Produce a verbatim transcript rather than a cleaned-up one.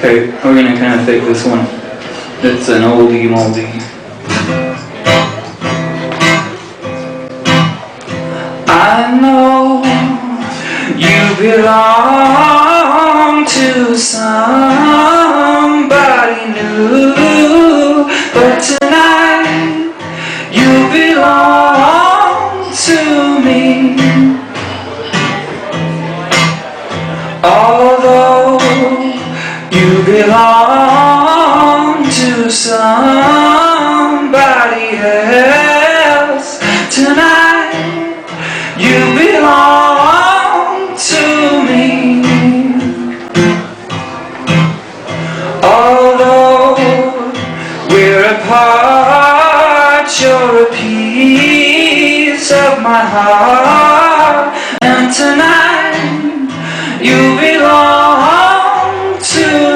Okay, we're gonna kind of take this one. It's an oldie moldie. I know you belong to somebody new, but tonight you belong to me. Although you belong to somebody else, tonight you belong to me. Although we're apart, you're a piece of my heart, and tonight you belong